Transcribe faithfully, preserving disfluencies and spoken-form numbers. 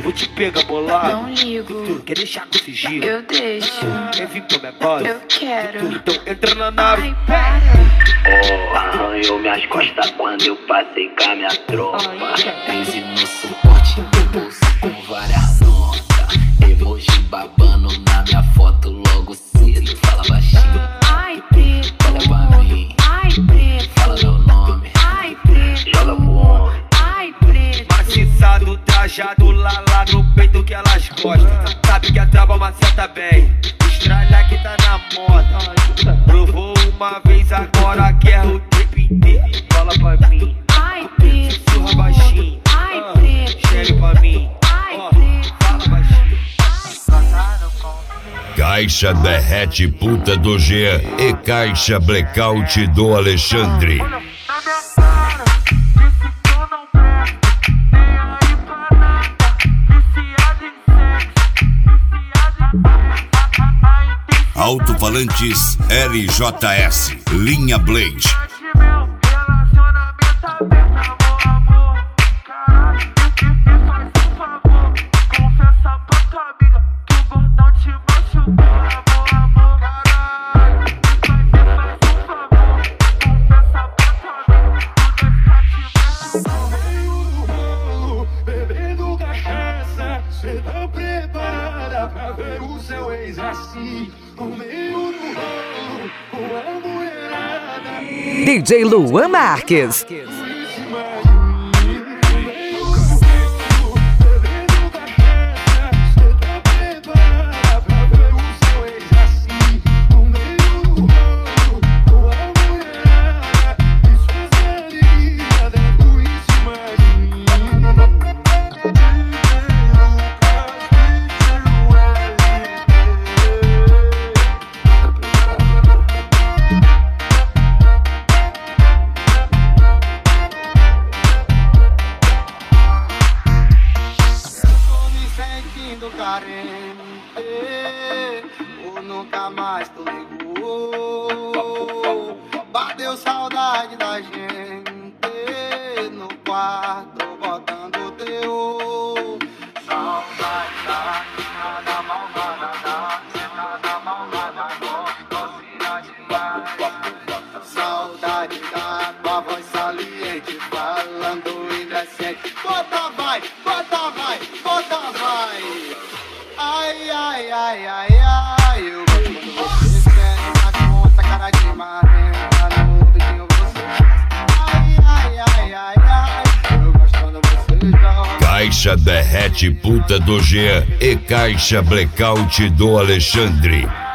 vou te pegar bolado. Não ligo. Tu quer deixar com sigilo? Eu deixo. Quer vir pra minha base? Eu quero. Então entra na nave. Ai, para. Oh, arranhou minhas costas quando eu passei com a minha tropa. Crise no suporte, meu bolso com várias notas. Emoji babando na minha foto logo cedo. Fala baixinho. Ai, preto. Olha pra mim. Ai, preto. Fala meu nome. Ai, preto. Joga pro homem. Ai, preto. Maciçado, trajado lá, lá no peito que elas gostam. Sabe que a trava maceta bem. Estralha que tá na moda. Provou uma vez, agora quer o tempo inteiro. Fala pra mim. Ai, preto. Surra baixinho. Ai, preto. Chegue pra mim. Ai, Ó, preto. fala baixinho. Caixa derrete puta do Jean e caixa blackout do Alexandre. Alto-falantes L J S, linha Blade. Bebendo cachaça, cê tá preparada pra ver o seu ex assim, no meio do rolo, com a mulherada. D J Luan Marques. Ou nunca mais tu ligou. Bateu saudade da gente no quarto, botando teu. Saudade da nada malvada, nada malvada, docinha demais. Saudade da tua voz saliente, falando indecente. Bota vai, bota vai, bota vai. Ai, ai, ai, ai, ai, eu gosto quando você quer na conta, cara de marrenta, no ouvidinho você faz. Ai, ai, ai, ai, ai, eu gosto quando você joga. Caixa derrete puta do Jean e caixa blackout do Alexandre.